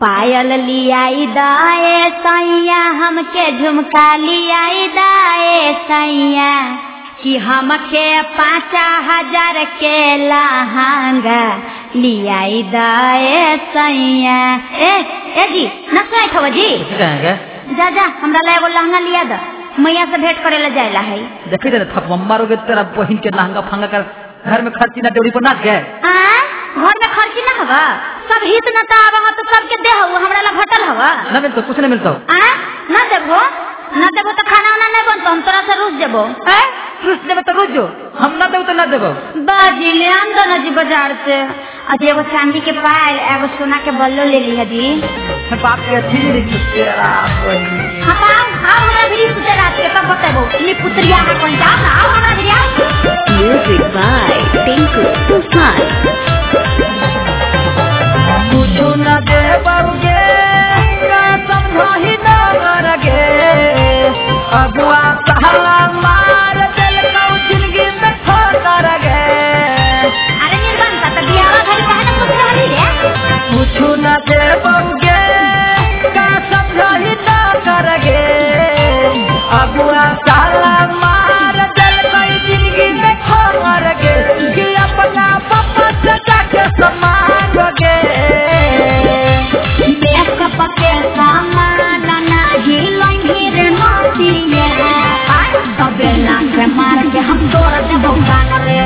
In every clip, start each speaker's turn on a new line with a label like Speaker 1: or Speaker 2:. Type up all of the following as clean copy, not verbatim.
Speaker 1: पायल लियाई दाए सैया हमके झुमका लियाई दाए सैया कि हमके 5,000 के लहंगा लियाई दाए सैया। ए जी न सुनाई थो जी जा जा हमरा ला एगो लहंगा लिया द मैया से भेंट करे ला जाएला है।
Speaker 2: देखी दे थप मारोगे तेरा बहन के लहंगा फंगा कर घर में खर्ची ना डोरी पर नाच गए।
Speaker 1: घर में खर्ची ना हवा सब हित न आवा तो सबके दे हवा हमरा ला घटल हवा
Speaker 2: ना मिलतो कुछ नहीं मिलतो
Speaker 1: ना देबो तो खाना वाना नहीं बनतो हम तोरा से रूस देबो
Speaker 2: रूस देबो तो रूस जो हम ना देबो तो ना देबो
Speaker 1: बाजी ले आन दो ना जी बाजार से आज एगो चांदी के पायल एगो सोना के बल्लो ले ली है जी
Speaker 2: बाप के अच्छी नहीं तेरा बहन
Speaker 1: हां हमरा भी सुते रात के तब बताबो नी पुत्रिया में कौन जा ना हमरा भी आओ। म्यूजिक बाय टिंकू तूफान।
Speaker 2: कुछ न दे बाबूगे का समझाही ना करगे अगुआ कहला मार दिल को जिंदगी में ठोकर गे।
Speaker 1: अरे निर्बंध त बियाह घर काहे न कुछ रहली रे
Speaker 2: कुछ न दे बाबूगे का समझाही ना करगे अगुआ कहला मार दिल को जिंदगी में ठोकर गे कि अपना पापा से जाके समान गे
Speaker 1: मार के हम तोड़ देबो कान रे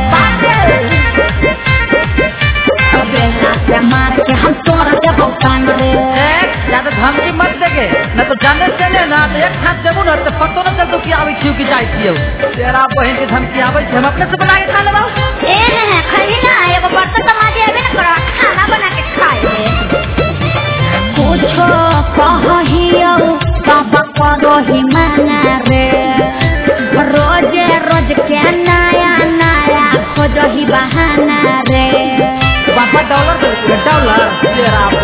Speaker 1: मार के हम तोड़ देबो कान रे।
Speaker 2: या तो धमकी मत देगे न तो जाने चले ना तो एक हाथ देबो ना तो पतो न चलतो कि आवे छियो कि जाय छियो तेरा बहन के धमकी आवे हम अपने से बना के खा लेबो
Speaker 1: नहीं खाली ना एगो बर्तन तो माजे आबे न करा खाना बना के खाए कुछो कहियो बाबा करो ही माना रे रोज के नया खोजो ही बहाना रे
Speaker 2: बाबा डॉलर तेरा